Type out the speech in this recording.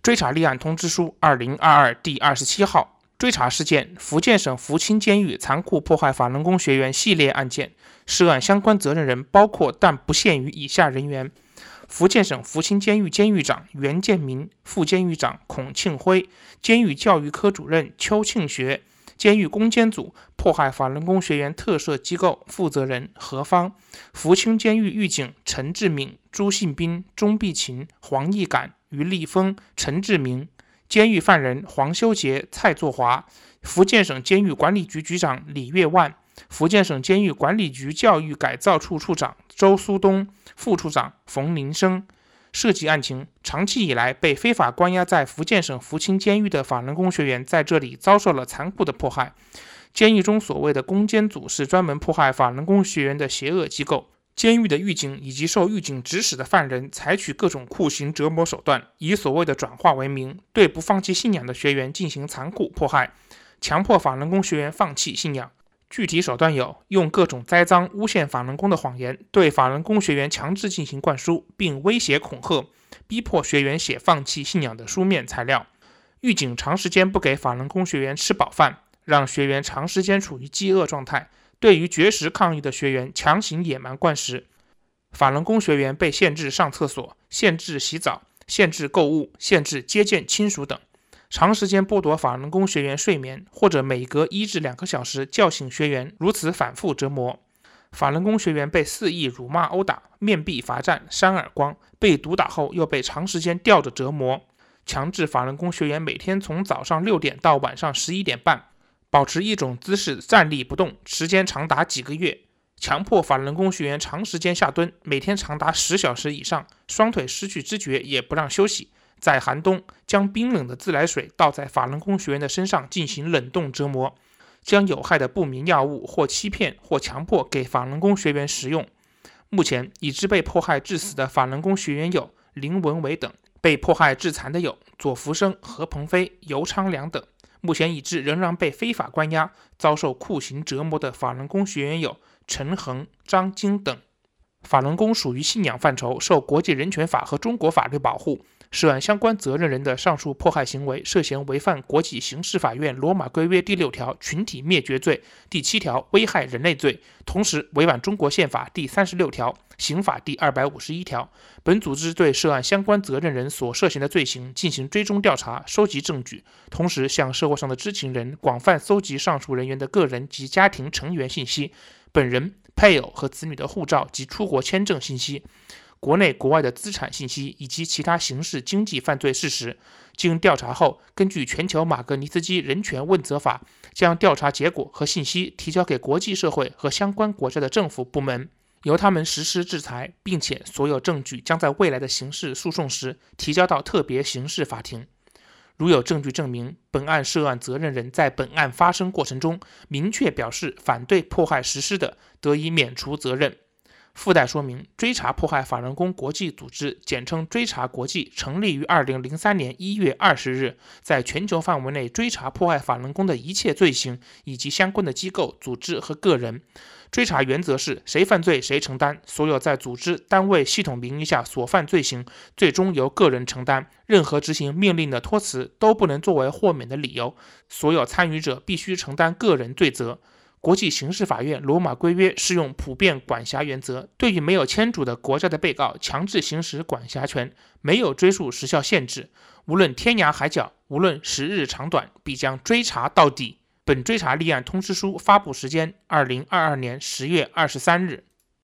追查立案通知书2022第27号，追查事件：福建省福清监狱残酷迫害法轮功学员系列案件，涉案相关责任人包括但不限于以下人员：福建省福清监狱监狱长袁建民，副监狱长孔庆辉，监狱教育科主任邱庆学，监狱攻坚组迫害法轮功学员特设机构负责人何芳，福清监狱狱警陈志敏、朱信斌、钟碧琴、黄义感、于立峰、陈志明，监狱犯人黄修杰、蔡作华，福建省监狱管理局局长李月万，福建省监狱管理局教育改造处处长周苏东，副处长冯林生。涉及案情，长期以来被非法关押在福建省福清监狱的法轮功学员在这里遭受了残酷的迫害。监狱中所谓的攻坚组是专门迫害法轮功学员的邪恶机构。监狱的狱警以及受狱警指使的犯人采取各种酷刑折磨手段，以所谓的转化为名，对不放弃信仰的学员进行残酷迫害，强迫法轮功学员放弃信仰。具体手段有：用各种栽赃诬陷法轮功的谎言，对法轮功学员强制进行灌输，并威胁恐吓，逼迫学员写放弃信仰的书面材料。狱警长时间不给法轮功学员吃饱饭，让学员长时间处于饥饿状态。对于绝食抗议的学员强行野蛮灌食，法轮功学员被限制上厕所、限制洗澡、限制购物、限制接见亲属等，长时间剥夺法轮功学员睡眠，或者每隔1至2个小时叫醒学员，如此反复折磨。法轮功学员被肆意辱骂殴打，面壁罚站、扇耳光，被毒打后又被长时间吊着折磨，强制法轮功学员每天从早上6点到晚上11点半保持一种姿势站立不动，时间长达几个月，强迫法轮功学员长时间下蹲，每天长达10小时以上，双腿失去知觉也不让休息。在寒冬，将冰冷的自来水倒在法轮功学员的身上进行冷冻折磨，将有害的不明药物或欺骗或强迫给法轮功学员食用。目前已知被迫害致死的法轮功学员有林文伟等，被迫害致残的有左福生、何鹏飞、尤昌良等。目前已知仍然被非法关押、遭受酷刑折磨的法轮功学员有陈恒、张晶等。法轮功属于信仰范畴，受国际人权法和中国法律保护。涉案相关责任人的上述迫害行为涉嫌违反国际刑事法院罗马规约第6条群体灭绝罪、第7条危害人类罪，同时违反中国宪法第36条、刑法第251条。本组织对涉案相关责任人所涉嫌的罪行进行追踪调查，收集证据，同时向社会上的知情人广泛搜集上述人员的个人及家庭成员信息，本人、配偶和子女的护照及出国签证信息，国内国外的资产信息以及其他刑事经济犯罪事实。经调查后，根据全球马格尼茨基人权问责法，将调查结果和信息提交给国际社会和相关国家的政府部门，由他们实施制裁，并且所有证据将在未来的刑事诉讼时提交到特别刑事法庭。如有证据证明本案涉案责任人在本案发生过程中明确表示反对迫害实施的，得以免除责任。附带说明，追查迫害法轮功国际组织简称追查国际，成立于2003年1月20日，在全球范围内追查迫害法轮功的一切罪行以及相关的机构、组织和个人。追查原则是谁犯罪谁承担，所有在组织、单位、系统名义下所犯罪行，最终由个人承担，任何执行命令的托辞都不能作为豁免的理由，所有参与者必须承担个人罪责。国际刑事法院罗马规约适用普遍管辖原则，对于没有签署的国家的被告强制行使管辖权，没有追诉时效限制，无论天涯海角，无论时日长短，必将追查到底。本追查立案通知书发布时间：2022年10月23日。